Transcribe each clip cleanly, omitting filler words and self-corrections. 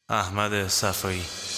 احمد صفایی.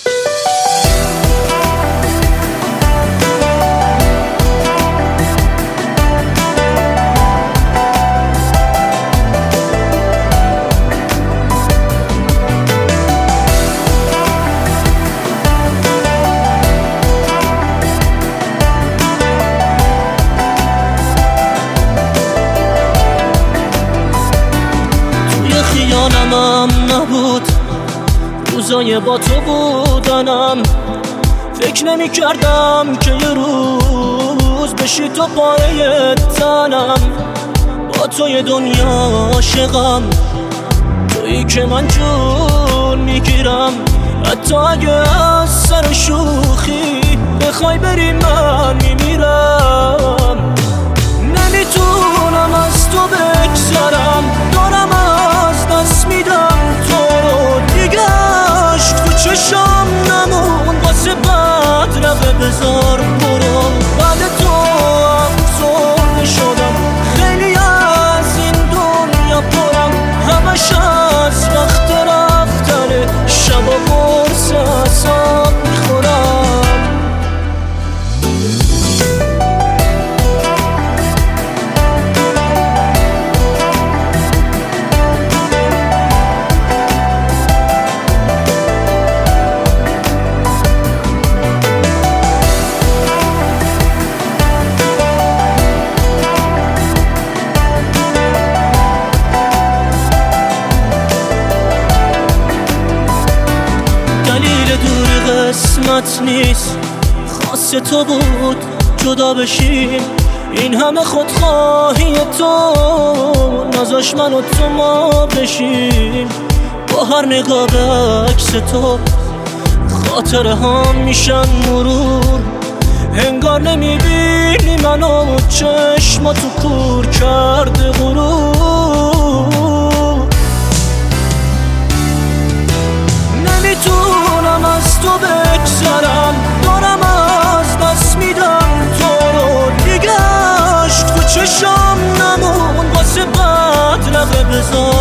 توی خیالم نبود روزای با تو بودنم، فکر نمی کردم که یه روز بشی تو پایه تنم. با تو یه دنیا عاشقم، تویی که من جون میگیرم. حتی اگه از سر شوخی بخوای بری من میمیرم. نمیتونم از تو بگذرم، دارم از دست میدم تو رو. دیگه عشق تو چشم نمون، واسه بد رفه بذار برو. بعد تو افسرده شدم، خیلی از این دنیا پرم. همش از وقت رفتنه، شب و قرص اعصاب میخورم. دلیل دوری قسمت نیست، خاص تو بود جدا بشیم. این همه خودخواهی تو نذاش من و تو ما بشیم. با هر نگاه به عکس تو خاطره ها میشن مرور. انگار نمیبینی منو، چشماتو کور کرده غرور. نمیتونم از تو بگذرم، دارم از دست میدم تو رو. دیگه عشق تو چشم نمون، واسه بد رفه بذار